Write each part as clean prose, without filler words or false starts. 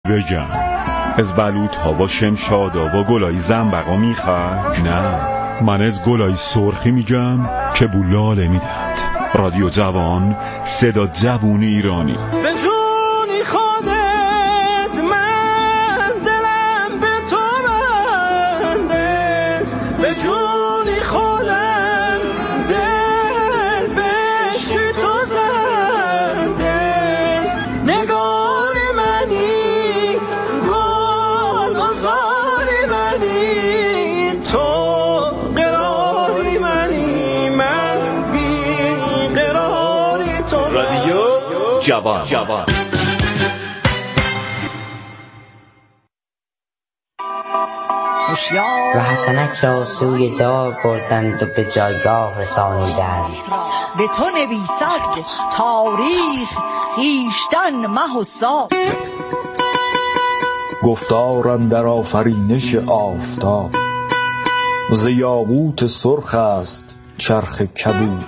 بگم از بلوط ها و شمشادا و گلای زنبقا میخوای؟ نه، من از گلای سرخی میگم که بولاله میدهد. رادیو جوان، صدا جوون ایرانی. به جونی خودت من دلم به تو بندست، به جونی خودم دل بشی تو زندست. نگار منی گل بازاری منی، تو قراری منی، من بیقراری تو. رادیو جوان. و حسنک را سوی دار بردند و به جایگاه رسانیدند. به تو نویسد تاریخ خویشتن مه و سال. گفتار اندر آفرینش آفتاب، ز یاقوت سرخ است چرخ کبود.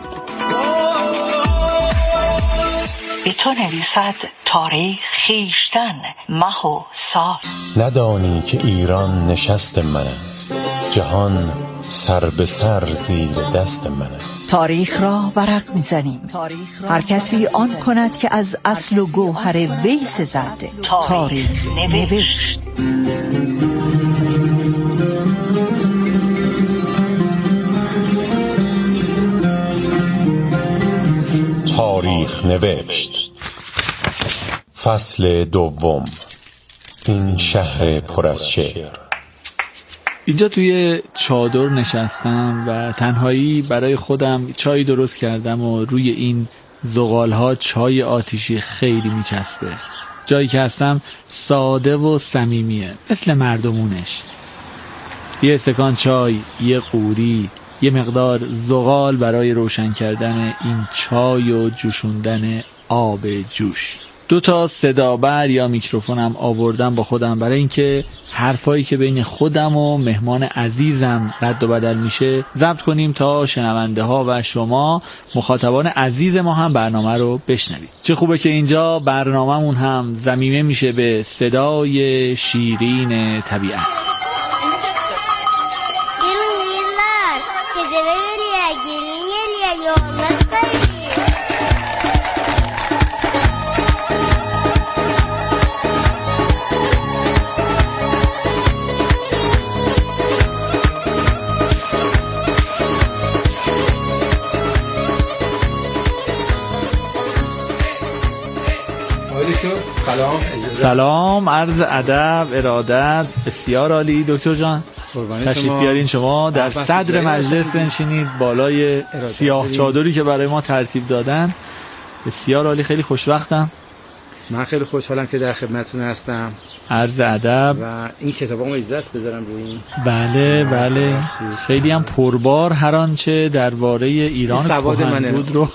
به تو نویسد تاریخ خویشتن مه و سال. ندانی که ایران نشست من است، جهان سر به سر زیر دست من است. تاریخ را ورق میزنیم، هر کسی آن کند که از اصل و گوهر وی سزد. تاریخ نوشت. تاریخ نوشت. فصل دوم. این شهر پر از شعر. اینجا توی چادر نشستم و تنهایی برای خودم چای درست کردم و روی این زغالها چای آتیشی خیلی میچسبه. جایی که هستم ساده و صمیمیه، مثل مردمونش. یه استکان چای، یه قوری، یه مقدار زغال برای روشن کردن این چای و جوشوندن آب جوش. 2 صدابر یا میکروفونم آوردم با خودم برای اینکه حرفایی که بین خودم و مهمان عزیزم رد و بدل میشه ضبط کنیم تا شنونده ها و شما مخاطبان عزیز ما هم برنامه رو بشنوید. چه خوبه که اینجا برنامه‌مون هم ضمیمه میشه به صدای شیرین طبیعت. سلام، عرض ادب، ارادت، بسیار عالی دکتر جان. تشریف بیارین شما در صدر مجلس بنشینید بالای سیاه چادری که برای ما ترتیب دادن. بسیار عالی، خیلی خوشوقتم. من خیلی خوشحالم که در خدمتتون هستم. عرض ادب. و این کتابامو از دست بذارم روی این. بله خیلی هم پربار هر آنچه درباره ایران کهن بود رو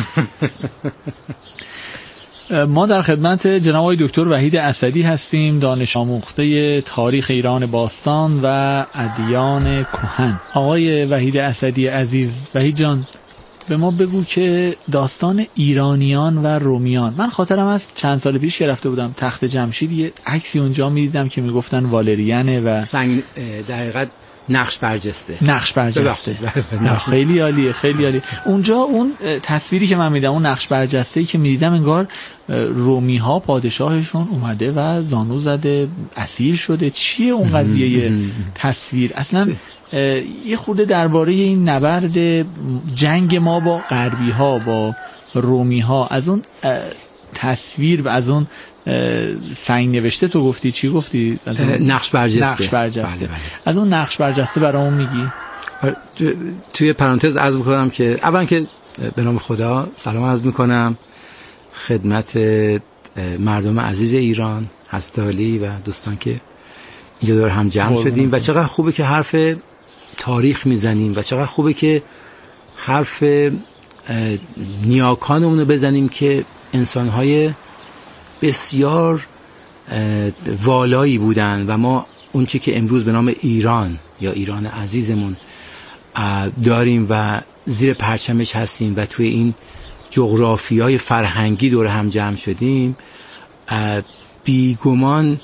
ما در خدمت جناب آقای دکتر وحید اسدی هستیم، دانش آموخته تاریخ ایران باستان و ادیان کهن. آقای وحید اسدی عزیز، وحید جان به ما بگو که داستان ایرانیان و رومیان، من خاطرم از چند سال پیش که رفته بودم تخت جمشید یه عکسی اونجا میدیدم که میگفتن والریانه و در حقیقت نقش برجسته. خیلی عالیه، خیلی عالی. اونجا اون تصویری که من میدم، اون نقش برجسته‌ای که میدیدم، انگار رومی ها پادشاهشون اومده و زانو زده اسیر شده. چیه اون قضیه تصویر؟ اصلا یه خورده درباره این نبرد جنگ ما با غربی ها، با رومی ها، از اون تصویر و از اون سنگ نوشته تو گفتی، چی گفتی؟ از اون نقش برجسته. بله. از اون نقش برجسته برامون میگی؟ توی پرانتز عرض میکنم که اولا که به نام خدا سلام عرض میکنم خدمت مردم عزیز ایران، هستالی و دوستان که اینجا دور هم جمع شدیم و چقدر خوبه که حرف تاریخ میزنیم و چقدر خوبه که حرف نیاکانمون رو بزنیم که انسانهای بسیار والایی بودن و ما اون چی که امروز به نام ایران یا ایران عزیزمون داریم و زیر پرچمش هستیم و توی این جغرافیای فرهنگی دور هم جمع شدیم، بیگمان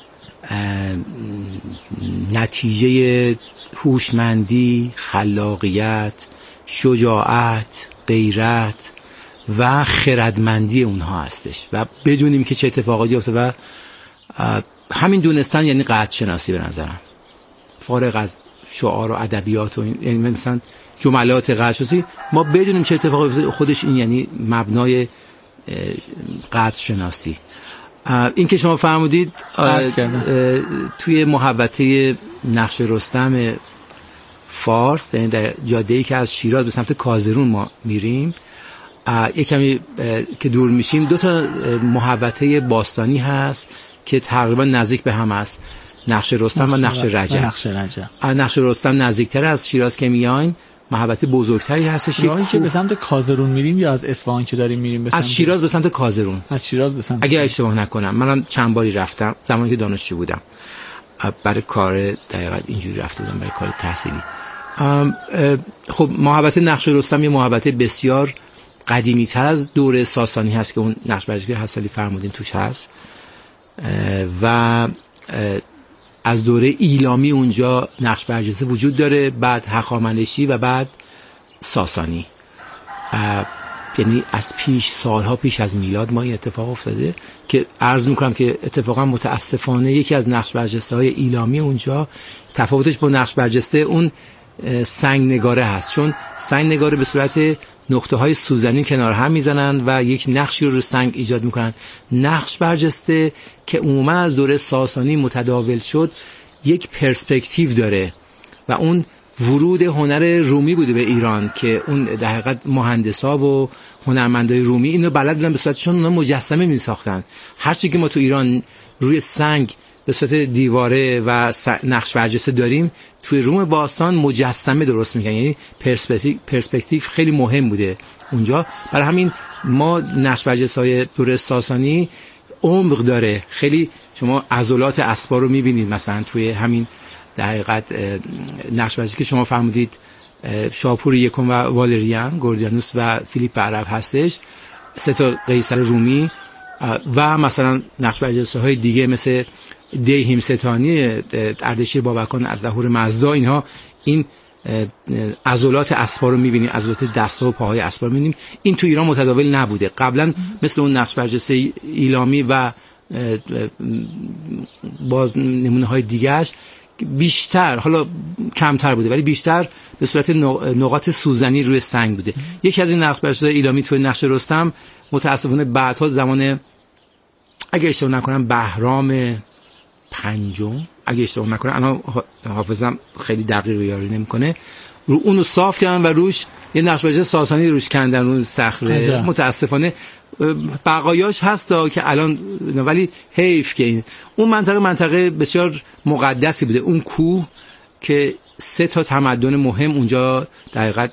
نتیجه هوشمندی، خلاقیت، شجاعت، غیرت و خردمندی اونها هستش و بدونیم که چه اتفاقاتی افتاد و همین دونستن یعنی قدر شناسی به نظرم، فارغ از شعار و ادبیات و این، یعنی مثلا جملات قدر شناسی ما بدونیم چه اتفاقی افتاد، خودش این یعنی مبنای قدر شناسی. این که شما فرمودید توی محوطه نقش رستم فارس، یعنی در جاده‌ای که از شیراز به سمت کازرون ما میریم، یک کمی که دور میشیم 2 تا محوطه باستانی هست که تقریبا نزدیک به هم است، نقش رستم و نقش رجب. نقش رستم نزدیکتر از شیراز که میایم، محوطه بزرگتری هستش. راهی که به سمت کازرون میریم یا از اصفهان که داریم میریم؟ از شیراز به سمت کازرون. از شیراز به سمت اگر اشتباه نکنم، منم چند باری رفتم زمانی که دانشجو بودم، برای کار دقیقاً اینجوری رفته بودم، برای کار تحصیلی. خب محوطه نقش رستم یه محوطه بسیار قدیمی تر از دوره ساسانی هست که اون نقش برجسته حسالی فرمودین توش هست و از دوره ایلامی اونجا نقش برجسته وجود داره، بعد هخامنشی و بعد ساسانی، یعنی از پیش، سالها پیش از میلاد ما این اتفاق افتاده که عرض میکنم که اتفاقا متاسفانه یکی از نقش برجسته های ایلامی اونجا تفاوتش با نقش برجسته اون سنگ نگاره هست، چون سنگ نگاره به صورت نقطه های سوزنی کنار هم میزنن و یک نقشی رو سنگ ایجاد میکنن. نقش برجسته که عموما از دوره ساسانی متداول شد یک پرسپکتیو داره و اون ورود هنر رومی بوده به ایران که اون در حقیقت مهندسا و هنرمندای رومی اینو بلد بودن به صورتشون اونا مجسمه میساختن. هر چی که ما تو ایران روی سنگ به صورت دیواره و نقش برجسته داریم توی روم باستان مجسمه درست میکنن، یعنی پرسپکتیو خیلی مهم بوده اونجا. برای همین ما نقش برجسته های دوره ساسانی عمق داره خیلی. شما عضلات اسبا رو میبینید مثلا توی همین در حقیقت نقش برجسته که شما فرمودید شاپور یکم و والریان، گوردیانوس و فیلیپ عرب هستش، 3 قیصر رومی و مثلا نقش برجسته های دیگه مثل دیهیمستانی اردشیر بابکان از ظهور مزدا، اینها این عضلات اسبا رو می‌بینیم، عضلات دست و پاهای اسبا رو می‌بینیم. این تو ایران متداول نبوده قبلا، مثل اون نقش برجسته ایلامی و باز نمونه‌های دیگه‌اش بیشتر، حالا کمتر بوده ولی بیشتر به صورت نقاط سوزنی روی سنگ بوده. یکی از این نقش برجسته ایلامی توی نقش رستم متأسفانه بعدها زمان اگه اشتباه نکنم بهرام پنجم اگه اشتباه نکنم، انا حافظم خیلی دقیق یاری نمیکنه، رو اونو صاف کردن و روش یه نقش برجسته ساسانی روش کندن اون صخره. متاسفانه بقایاش هستا که الان، ولی حیف که این اون منطقه بسیار مقدسی بوده. اون کوه که 3 تمدن مهم اونجا در حقیقت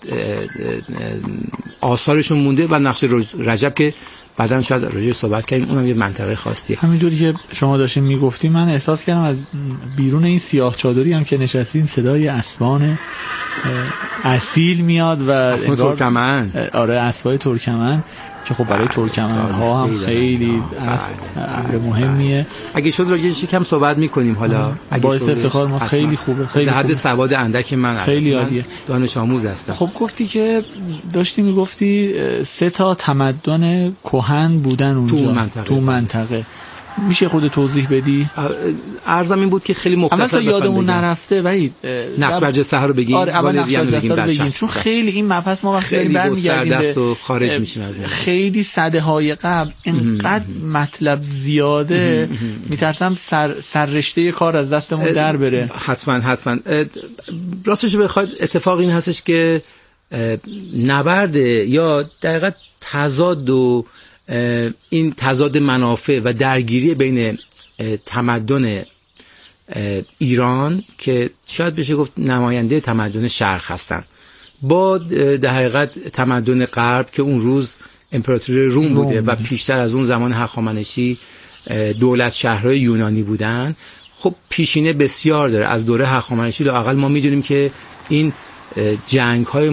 آثارشون مونده و نقش رجب که بعدن شاید راجعش صحبت کنیم، اونم یه منطقه خاصیه. همینطوری که شما داشتین میگفتی من احساس کردم از بیرون این سیاه چادری هم که نشستیم صدای اسبان اصیل میاد و اسبان ترکمن. آره اسبای ترکمن که خب برای ترکمن ها هم خیلی امر مهمیه. اگه شد راجعش کم صحبت میکنیم حالا. باعث افتخار ما، خیلی خوبه، خیلی حد سواد اندک من خیلی عالیه، دانش آموز هستم. خب گفتی که داشتی میگفتی 3 تمدن کهن بودن اونجا تو منطقه. میشه خود توضیح بدی؟ عرضم این بود که خیلی مختصر اما یادمون نرفته ولی نقش برجسته ها رو بگیم. آره اول نقش برجسته رو بگیم چون خیلی این مبحث ما وقتی برمیگردیم دست و خارج میشیم از خیلی سده های قبل اینقدر مطلب زیاده میترسم سررشته کار از دستمون در بره. حتما راستش بخواد اتفاق این هستش که نبرد یا دقیقاً تضاد و این تضاد منافع و درگیری بین تمدن ایران که شاید بشه گفت نماینده تمدن شرق هستن با در حقیقت تمدن غرب که اون روز امپراتوری روم بوده و پیشتر از اون زمان هخامنشی دولت شهرهای یونانی بودن. خب پیشینه بسیار داره از دوره هخامنشی. لااقل ما میدونیم که این جنگ‌های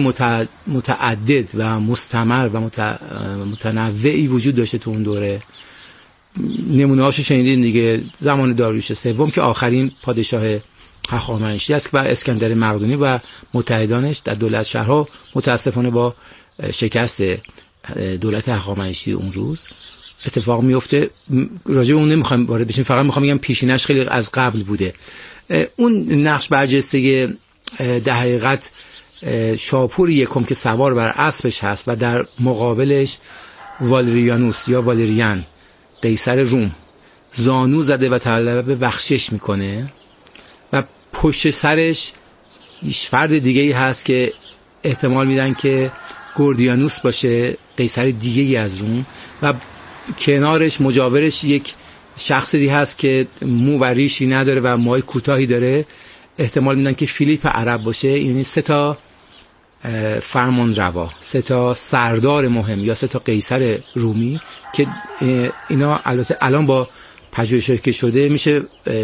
متعدد و مستمر و متنوعی وجود داشته تو اون دوره. نمونه هاشو شنیدین دیگه، زمان داریوش سوم که آخرین پادشاه هخامنشی است و اسکندر مقدونی و متحدانش در دولت شهرها متاسفانه با شکست دولت هخامنشی اون روز اتفاق میفته. راجع به اون نمیخوام وارد بشیم، فقط میخوام بگم پیشینش خیلی از قبل بوده. اون نقش برجسته در حقیقت شاپور یکم که سوار بر اسبش هست و در مقابلش والریانوس یا والریان قیصر روم زانو زده و طلب بخشش میکنه و پشت سرش هیچ فرد دیگه‌ای هست که احتمال میدن که گوردیانوس باشه، قیصر دیگه‌ای از روم، و کنارش مجاورش یک شخص دیگه هست که مو و ریشی نداره و موهای کوتاهی داره، احتمال میدن که فیلیپ عرب باشه. یعنی 3 فرمان روا، 3 سردار مهم یا 3 قیصر رومی که اینا البته الان با پژوهشی که شده میشه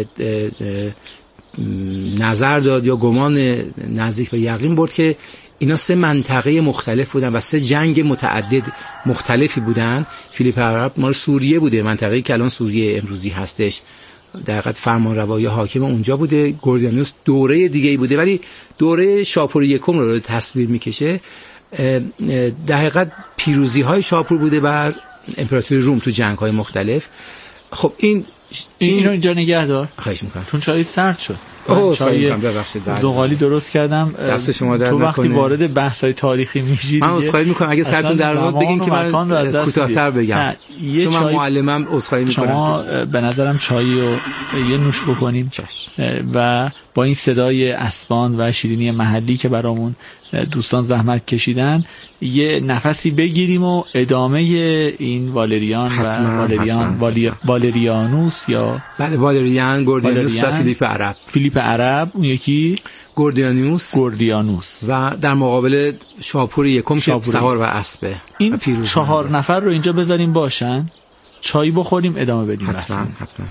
نظر داد یا گمان نزدیک به یقین برد که اینا 3 منطقه مختلف بودن و 3 جنگ متعدد مختلفی بودن. فیلیپ عرب مال سوریه بوده، منطقه‌ای که الان سوریه امروزی هستش، در حقیقت فرمانروای حاکم اونجا بوده. گوردیانوس دوره دیگه‌ای بوده ولی دوره شاپور یکم رو تصویر میکشه. در حقیقت پیروزی‌های شاپور بوده بر امپراتوری روم تو جنگ‌های مختلف. خب اینو اینجا نگه دار. خواهش می‌کنم. چون چای سرد شد. چای زغالی درست کردم. دست شما درد تو نکنه. وقتی وارد بحث‌های تاریخی میشی من عذرخواهی می‌کنم اگه سرتون در مورد بگین که من کوتاه‌تر بگم، چون من معلمم عذرخواهی می‌کنم. شما به نظرم چایی رو یه نوش بکنیم و با این صدای اسبان و شیرینی محلی که برامون دوستان زحمت کشیدن یه نفسی بگیریم و ادامه این والریان و والریانوس یا بله والریان، گوردیانوس و فیلیپ عرب، اون یکی گوردیانوس و در مقابل شاپور یکم که سوار و اسبه. این 4 نفر رو اینجا بذاریم باشن، چای بخوریم ادامه بدیم. حتما.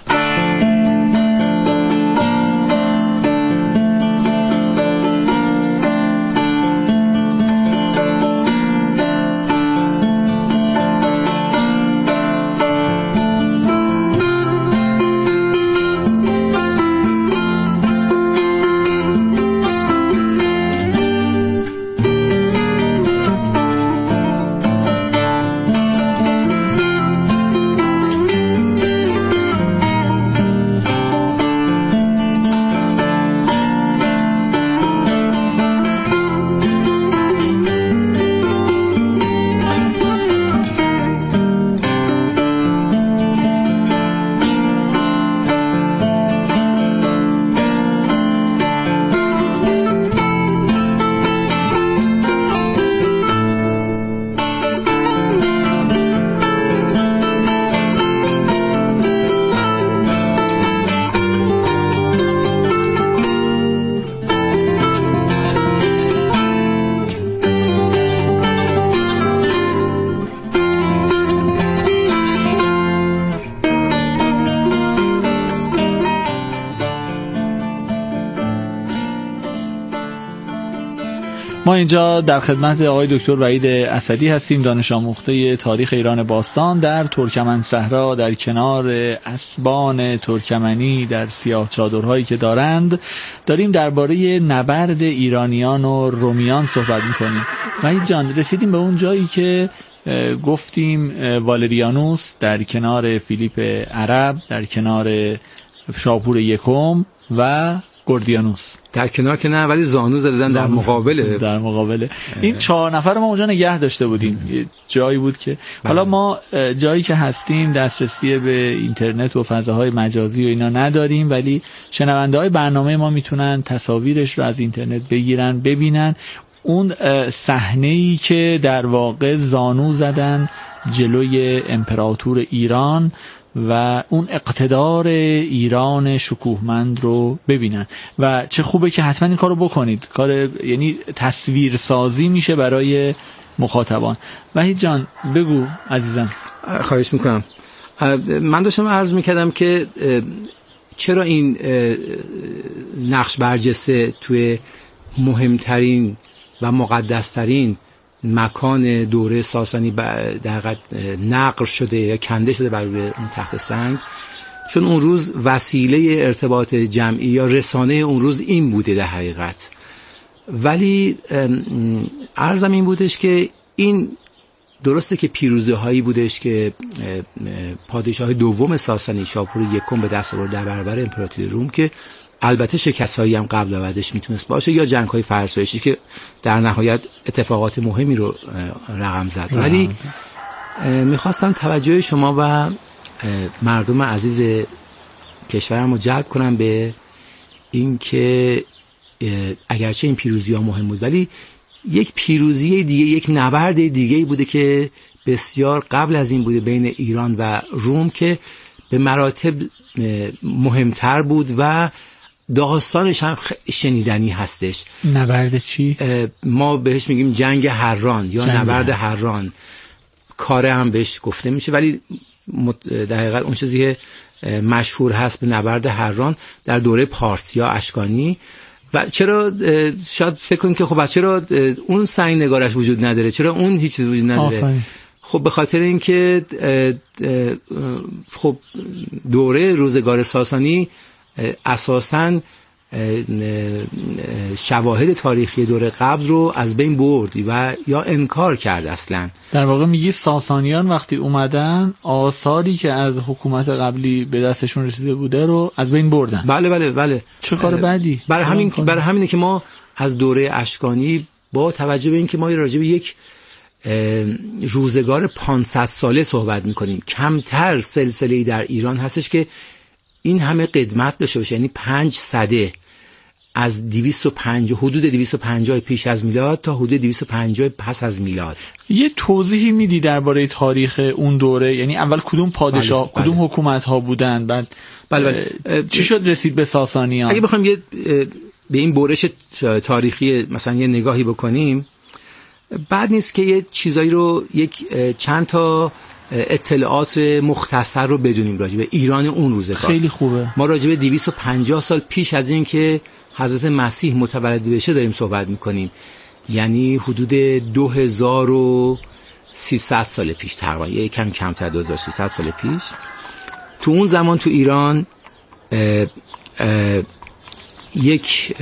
ما اینجا در خدمت آقای دکتر وحید اسدی هستیم، دانش آموخته تاریخ ایران باستان در ترکمن صحرا در کنار اسبان ترکمنی در سیاه چادرهایی که داریم درباره نبرد ایرانیان و رومیان صحبت میکنیم. وحید جان، رسیدیم به اون جایی که گفتیم والریانوس در کنار فیلیپ عرب، در کنار شاپور یکم و گوردیانوس در کنار که نه ولی زانو زدن در مقابل این 4 نفر رو ما اونجا نگه داشته بودیم. یه جایی بود که حالا ما جایی که هستیم دسترسی به اینترنت و فضاهای مجازی و اینا نداریم، ولی شنونده های برنامه ما میتونن تصاویرش رو از اینترنت بگیرن ببینن. اون صحنه‌ای که در واقع زانو زدن جلوی امپراتور ایران و اون اقتدار ایران شکوهمند رو ببینن و چه خوبه که حتما این کارو بکنید. یعنی تصویرسازی میشه برای مخاطبان. وحید جان بگو عزیزم. خواهش میکنم. من داشتم عرض میکردم که چرا این نقش برجسته توی مهمترین و مقدسترین مکان دوره ساسانی در حقیقت نقل شده یا کنده شده بر روی اون تخت سنگ، چون اون روز وسیله ارتباط جمعی یا رسانه اون روز این بوده در حقیقت. ولی عرضم این بودش که این درسته که پیروزی هایی بودش که پادشاه دوم ساسانی شاپور یکم به دست آورد در برابر امپراتوری روم، که البته شکست هایی هم قبل و بعدش میتونست باشه، یا جنگ های فرسایشی که در نهایت اتفاقات مهمی رو رقم زد. ولی میخواستم توجه شما و مردم عزیز کشورم رو جلب کنم به این که اگرچه این پیروزی ها مهم بود، ولی یک پیروزی دیگه، یک نبرد دیگه بوده که بسیار قبل از این بوده بین ایران و روم، که به مراتب مهمتر بود و داستانش هم شنیدنی هستش. نبرد چی؟ ما بهش میگیم جنگ هران یا نبرد هران، کاره هم بهش گفته میشه، ولی در حقیقت اون چیزی که مشهور هست به نبرد هران در دوره پارس یا اشکانی. و چرا شاید فکر کنید که خب چرا اون سنگ نگارش وجود نداره، چرا اون هیچ چیز وجود نداره؟ خب به خاطر اینکه خب دوره روزگار ساسانی اساساً شواهد تاریخی دوره قبل رو از بین برد و یا انکار کرد. اصلا در واقع میگی ساسانیان وقتی اومدن آثاری که از حکومت قبلی به دستشون رسیده بوده رو از بین بردن. بله. چه کار بعدی؟ برای همینه که ما از دوره اشکانی با توجه به اینکه ما راجع به یک روزگار 500 ساله صحبت میکنیم، کمتر سلسله‌ای در ایران هستش که این همه قدمت داشته باشه، یعنی 5 سده از 250 حدود 250 پیش از میلاد تا حدود 250 پس از میلاد. یه توضیحی میدی درباره تاریخ اون دوره؟ یعنی اول کدوم پادشاه کدوم حکومت ها بودن، بعد چی شد رسید به ساسانیان؟ اگه بخوایم به این برش تاریخی مثلا یه نگاهی بکنیم، بعد نیست که یه چیزایی رو چند تا اطلاعات مختصر رو بدونیم راجع به ایران اون روزگار. خیلی خوبه. ما راجع به 250 سال پیش از این که حضرت مسیح متولد بشه داریم صحبت میکنیم، یعنی حدود 2300 سال پیش تقریبا، یه کم کمتر 2300 سال پیش. تو اون زمان تو ایران یک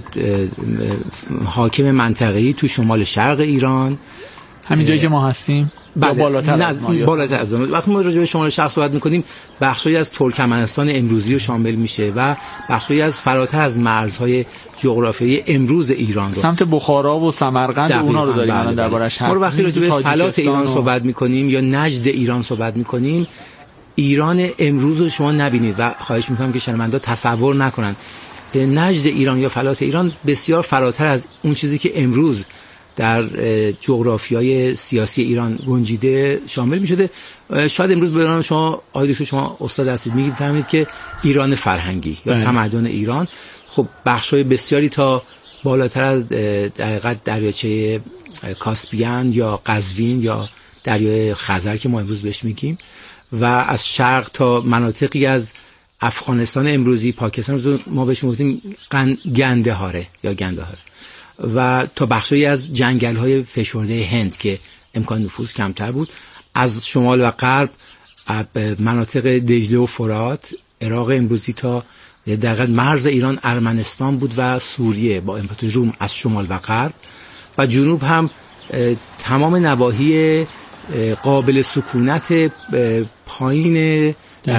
حاکم منطقه‌ای تو شمال شرق ایران، همین جایی که ما هستیم، بالاتر از ما. وقتی ما راجع به شمال شرق صحبت می‌کنیم، بخشی از ترکمنستان امروزی رو شامل میشه و بخشی از فراتر از مرزهای جغرافیایی امروز ایران رو، سمت بخارا و سمرقند اونا رو داریم الان دربارش حرف. ما وقتی راجع به فلات ایران صحبت می‌کنیم یا نجد ایران صحبت می‌کنیم، ایران امروز رو شما نبینید و خواهش می‌کنم که شنوندا تصور نکنن. نجد ایران یا فلات ایران بسیار فراتر از اون چیزی که امروز در جغرافیای سیاسی ایران گنجیده شامل می شده. شاید امروز به شما دکتر، شما استاد هستید، میفهمید که ایران فرهنگی یا تمدن ایران خب بخشای بسیاری تا بالاتر از در حقیقت دریاچه کاسپیان یا قزوین یا دریای خزر که ما امروز بهش میگیم و از شرق تا مناطقی از افغانستان امروزی، پاکستان امروزی ما بهش میگیم گندهاره یا گندهاره و تا بخشی از جنگل‌های فشرده هند که امکان نفوذ کمتر بود، از شمال و غرب مناطق دجله و فرات، عراق امروزی تا دقیقاً مرز ایران ارمنستان بود و سوریه با امپراتوری روم از شمال و غرب و جنوب هم تمام نواحی قابل سکونت پایین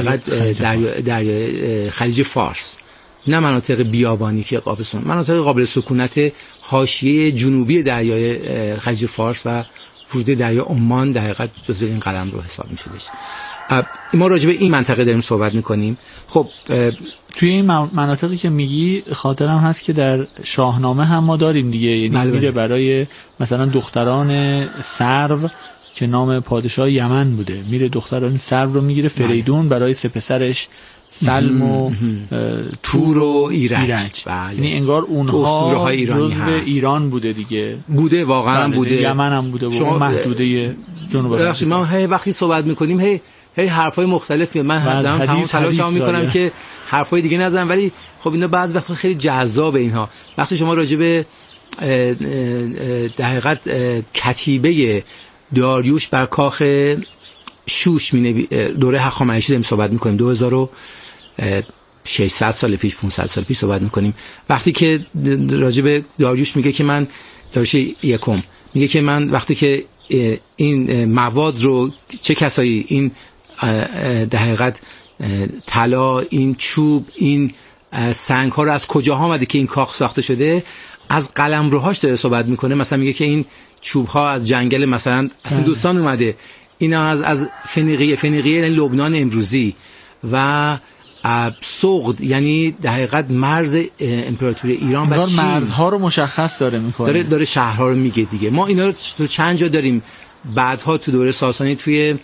در خلیج فارس، نه مناطق بیابانی که مناطق قابل سکونت حاشیه جنوبی دریای خلیج فارس و ورود دریای عمان در حقیقت جزو این قلم رو حساب می‌شدش. ما راجع به این منطقه داریم صحبت می‌کنیم. خب توی این مناطقی که میگی خاطرم هست که در شاهنامه هم ما داریم دیگه، یعنی میره برای مثلا دختران سرو که نام پادشاه یمن بوده، میره دختران سرو رو میگیره، فریدون برای سه پسرش سلم و تور و ایرج. یعنی انگار اونها جزو ایران بوده دیگه، بوده واقعا بوده، یمن هم بوده و محدوده جنوب. ما وقتی صحبت میکنیم هی حرفای مختلفی، من دارم تلاشم میکنم که حرفای دیگه نزنم، ولی خب اینا بعضی وقتا خیلی جذابه اینها. وقتی شما راجع به در حقیقت کتیبه داریوش بر کاخ شوش دوره هخامنشی داریم صحبت میکنیم، 2600 سال پیش 500 سال پیش صحبت میکنیم. وقتی که راجع به داریوش میگه که من داریوش یکم میگه که من وقتی که این مواد رو چه کسایی، این در حقیقت طلا، این چوب، این سنگ ها رو از کجا آمده که این کاخ ساخته شده، از قلمروهاش داره صحبت میکنه. مثلا میگه که این چوب ها از جنگل مثلا هندوستان اومده، اینا از فنیقیه یعنی لبنان امروزی، و سوغد یعنی در حقیقت مرز امپراتوری ایران و چین، مرزها رو مشخص داره میکنه، داره شهرها رو میگه دیگه. ما اینا رو تو چند جا داریم. بعدها تو دوره ساسانی توی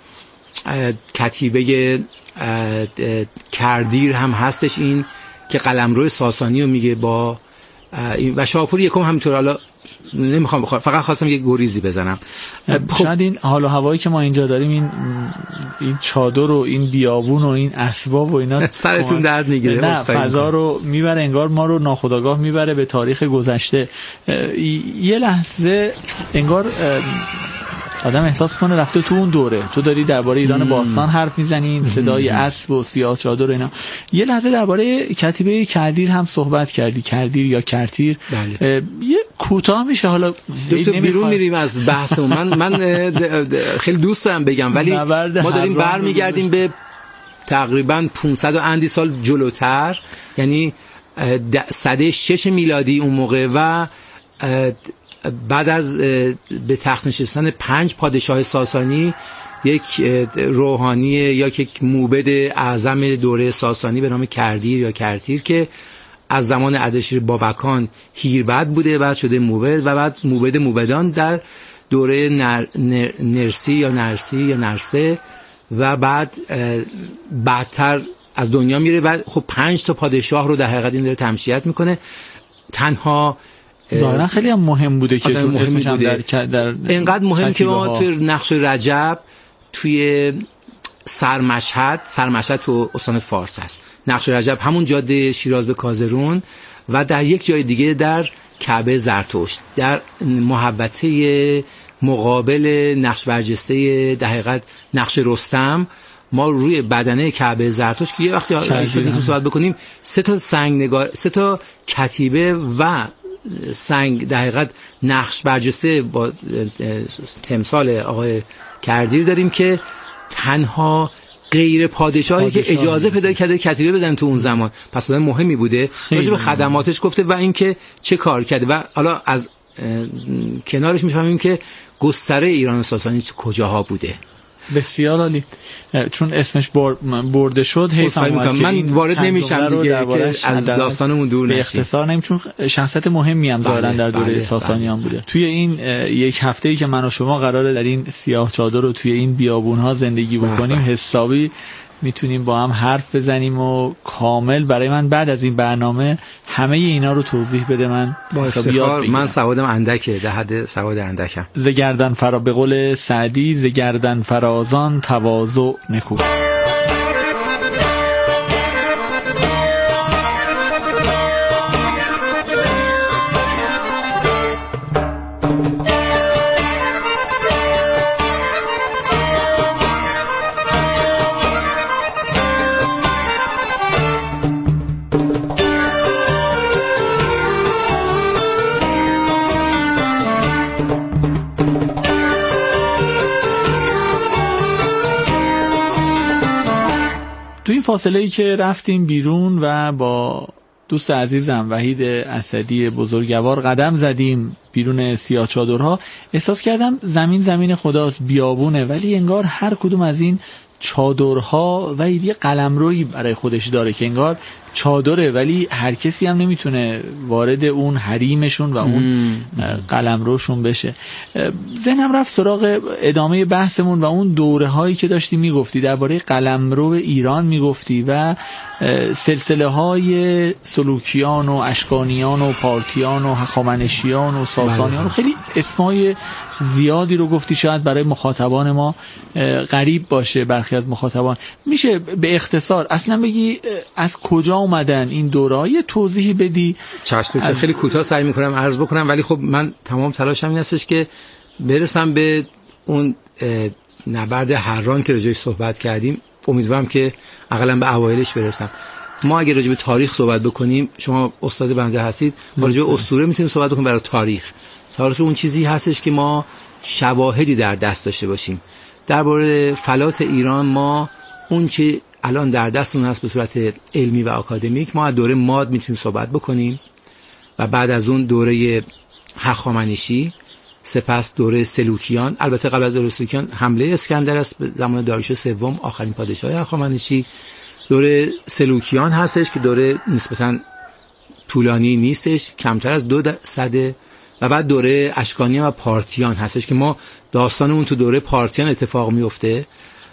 کتیبه کردیر هم هستش این که قلمرو ساسانی رو میگه با و شاپور یکم همینطور. حالا نمیخوام فقط خواستم یک گریزی بزنم. خب شاید این حال و هوایی که ما اینجا داریم، این چادر و این بیابون و این اسباب و اینا سرتون درد میگیره، نه فضا رو میبره، انگار ما رو ناخودآگاه میبره به تاریخ گذشته. یه لحظه انگار آدم احساس کنه رفته تو اون دوره. تو داری درباره ایران باستان حرف میزنی، صدای اسب و سیاه چادر و اینا. یه لحظه درباره کتیبه کردیر هم صحبت کردی، کردیر یا کرتیر. بله. یه کوتاه میشه، حالا بیرون میریم از بحثمون. من خیلی دوست دارم بگم، ولی ما داریم برمیگردیم به تقریبا 500 و اندی سال جلوتر، یعنی سده 6 میلادی اون موقع، و بعد از به تخت نشستن 5 پادشاه ساسانی، یک روحانی یا یک موبد اعظم دوره ساسانی به نام کردیر یا کرتیر که از زمان اردشیر بابکان هیربد بوده، بعد شده موبد، و بعد موبدان در دوره نرسی یا نرسه، و بعدتر از دنیا میره. بعد خب 5 تا پادشاه رو در حقیقت این داره تمشیت میکنه. تنها ظاهرا خیلی هم مهم بوده که چون اسمش هم در اینقدر مهم که ما توی نقش رجب توی سرمشهد تو استان فارس هست. نقش رجب همون جاده شیراز به کازرون، و در یک جای دیگه در کعبه زرتشت، در محوطه مقابل نقش برجسته در حقیقت نقش رستم. ما روی بدنه کعبه زرتشت که یه وقتی شد صحبت بکنیم، 3 تا کتیبه و سنگ در حقیقت نقش برجسته با تمثال آقای کردیر داریم که تنها غیر پادشاهی که اجازه پیدا کرده کتیبه بزنه تو اون زمان. پس آدم مهمی بوده، راجع به خدماتش گفته و اینکه چه کار کرده. و حالا از کنارش میفهمیم که گستره ایران ساسانی کجاها بوده. بسیار عالی. چون اسمش برده شد من وارد نمیشم دیگه که از داستانمون دور نشیم، به اختصار نمیم، چون شخصیت مهمی هم ظاهرا در دوره ساسانیان بوده. توی این یک هفته‌ای که من و شما قراره در این سیاه چادر رو توی این بیابون‌ها زندگی بکنیم، حسابی میتونیم با هم حرف بزنیم و کامل برای من بعد از این برنامه همه اینا رو توضیح بده. من با افتخار، من سوادم اندکه، در حد سواد اندکم. زگردن فرا، به قول سعدی، زگردن فرازان تواضع نکو. فاصله‌ای که رفتیم بیرون و با دوست عزیزم وحید اسدی بزرگوار قدم زدیم بیرون سیاه چادرها، احساس کردم زمین خداست، بیابونه، ولی انگار هر کدوم از این چادرها و یه قلمرویی برای خودش داره که انگار چادره ولی هر کسی هم نمیتونه وارد اون حریمشون و اون قلمروشون بشه. ذهنم رفت سراغ ادامه بحثمون و اون دوره هایی که داشتی میگفتی درباره قلمرو ایران میگفتی و سلسله های سلوکیان و اشکانیان و پارتیان و هخامنشیان و ساسانیان و خیلی اسمای زیادی رو گفتی. شاید برای مخاطبان ما غریب باشه برخی از مخاطبان. میشه به اختصار اصلا بگی از کجا اومدن این دوره‌ای توضیحی بدی؟ چشم دکتر، خیلی کوتاه سعی می‌کنم عرض بکنم، ولی خب من تمام تلاشم این هستش که برسم به اون نبرد حران که راجعش صحبت کردیم. امیدوارم که اقلا به اوایلش برسم. ما اگه راجع به تاریخ صحبت بکنیم، شما استاد بنده هستید، ما راجع به اسطوره میتونیم صحبت بکنیم. برای تاریخ اون چیزی هستش که ما شواهدی در دست داشته باشیم. درباره فلات ایران ما اون چه الان در دستمون هست به صورت علمی و آکادمیک، ما از دوره ماد میتونیم صحبت بکنیم و بعد از اون دوره هخامنشی، سپس دوره سلوکیان. البته قبل از دوره سلوکیان حمله اسکندر است به زمان داریوش سوم، آخرین پادشاه هخامنشی. دوره سلوکیان هستش که دوره نسبتاً طولانی نیستش، کمتر از 200. و بعد دوره اشکانیان و پارتیان هستش که ما داستانمون تو دوره پارتیان اتفاق میفته،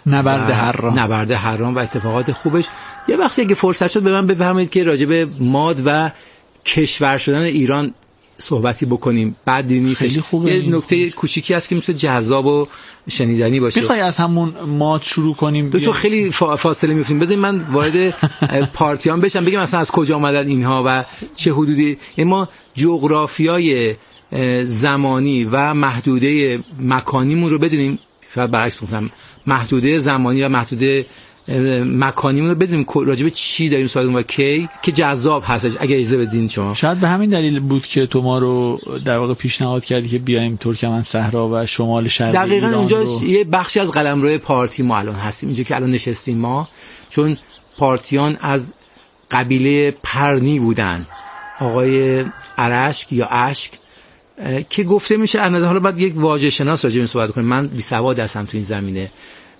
نبرد حران و اتفاقات خوبش. یه وقتی اگه فرصت شد به من بفهمید که راجع به ماد و کشور شدن ایران صحبتی بکنیم، بعدی نیستش. یه نکته کوچیکی هست که میتونه جذاب و شنیدنی باشه. میخوای از همون ماد شروع کنیم؟ تو خیلی فاصله میفتیم. بذارید من وارد پارتیان بشم، بگم مثلا از کجا آمدن اینها و چه حدودی. ما جغرافیای زمانی و محدوده مکانیمون رو بدونیم. شاید برعکس گفتم، محدوده زمانی و محدوده مکانیمون رو بدونیم راجع به چی داریم صحبت می‌کنیم و کی، که جذاب هستش. اگه اجازه بدین شما. شاید به همین دلیل بود که تو ما رو در واقع پیشنهاد کردی که بیایم ترکمن صحرا و شمال شرقی ایران. دقیقاً اونجا یه بخشی از قلمرو پارتی ما الان هستیم، اینجا که الان نشستیم ما، چون پارتیان از قبیله پرنی بودن، آقای ارشک یا اشک، که گفته میشه از نظر، حالا بعد یک واژه شناس راجع به این صحبت کنیم، من بی سواد هستم تو این زمینه،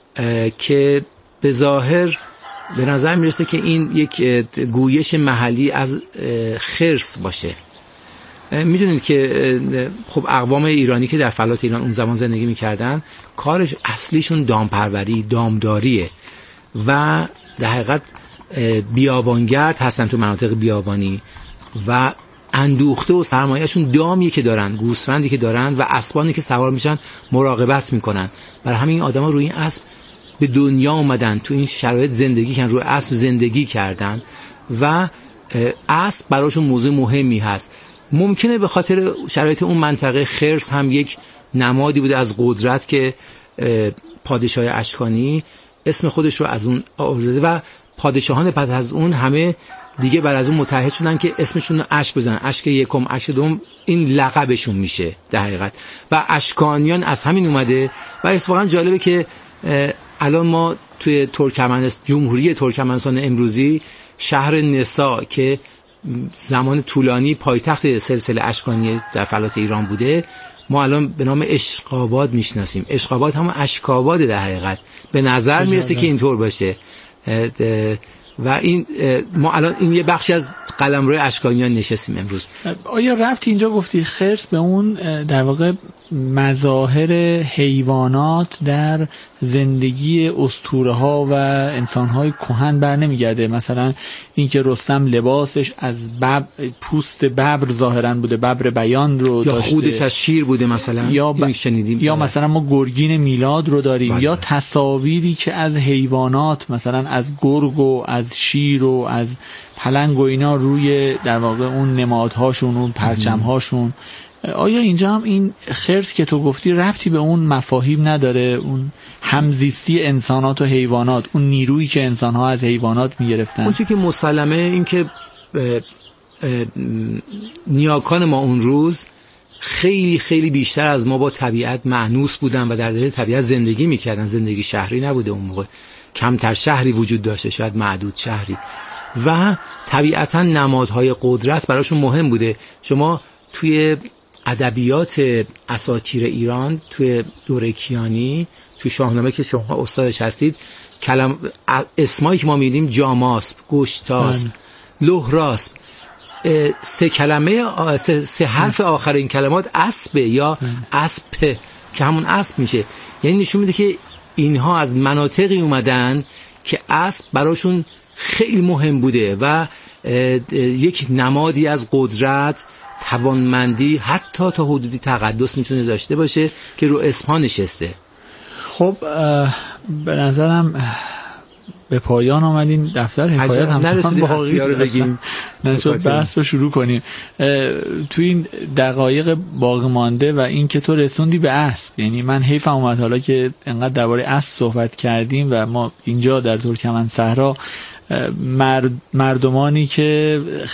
که به ظاهر به نظر میرسه که این یک گویش محلی از خرس باشه. میدونید که خب اقوام ایرانی که در فلات ایران اون زمان زندگی میکردن، کارش اصلیشون دامپروری، دامداریه و در حقیقت بیابانگرد هستن تو مناطق بیابانی و اندوخته و سرمایه‌شون دامی که دارن، گوسفندی که دارن و اسبانی که سوار میشن مراقبت میکنن. برای همین آدما روی این اسب به دنیا اومدن، تو این شرایط زندگی کردن، روی اسب زندگی کردن و اسب براشون موضوع مهمی هست. ممکنه به خاطر شرایط اون منطقه خرس هم یک نمادی بوده از قدرت که پادشاه اشکانی اسم خودش رو از اون آورده و پادشاهان بعد از اون همه دیگه بعد از اون متحد شدن که اسمشون رو اشک بزنن. اشک یکم، اشک دوم، این لقبشون میشه در حقیقت. و اشکانیان از همین اومده. و اتفاقا جالبه که الان ما توی ترکمنستان، جمهوری ترکمنستان امروزی، شهر نسا که زمان طولانی پایتخت سلسله اشکانی در فلات ایران بوده، ما الان به نام اشقاباد میشناسیم. اشقاباد همون اشکاباده در حقیقت. به نظر میرسه که اینطور باشه. و این ما الان این یه بخشی از قلمرو اشکانیان نشستیم امروز. آیا ربطی اینجا گفتی خرس به اون در واقع مظاهر حیوانات در زندگی اسطوره‌ها و انسان‌های کهن بر نمیگرده؟ مثلا اینکه رستم لباسش از پوست ببر ظاهراً بوده، ببر بیان رو یا داشته، خودش از شیر بوده مثلا، یا شنیدیم، یا مثلا ما گرگین میلاد رو داریم. بله. یا تصاویری که از حیوانات، مثلا از گرگ و از شیر و از پلنگ و اینا روی در واقع اون نمادهاشون، اون پرچمهاشون. آیا اینجا هم این خرس که تو گفتی ربطی به اون مفاهیم نداره؟ اون همزیستی انسانات و حیوانات، اون نیرویی که انسان‌ها از حیوانات می‌گرفتن؟ اون چیزی که مسلمه این که نیاکان ما اون روز خیلی خیلی بیشتر از ما با طبیعت مأنوس بودن و در دل طبیعت زندگی می‌کردن. زندگی شهری نبوده اون موقع، کمتر شهری وجود داشته، شاید معدود شهری، و طبیعتاً نمادهای قدرت براشون مهم بوده. شما توی ادبیات اساطیر ایران، توی دوره کیانی، توی شاهنامه که شما استادش هستید، اسمایی که ما می‌بینیم جاماسب، گشتاسب، لهراسب، سه حرف آخر این کلمات اسب یا اسب که همون اسب میشه. یعنی نشون میده که اینها از مناطقی اومدن که اسب براشون خیلی مهم بوده و یک نمادی از قدرت، توانمندی، حتی تا حدودی تقدس میتونه داشته باشه که رو اسمها نشسته. خب به نظرم به پایان آمدین. دفتر حکایت هم باقی رو بگیم، نشد بحث رو شروع کنیم. تو این دقایق باقی مانده و این که تو رسوندی به اسب، یعنی من حیفم اومد حالا که انقدر درباره اسب صحبت کردیم و ما اینجا در ترکمن صحرا مردمانی که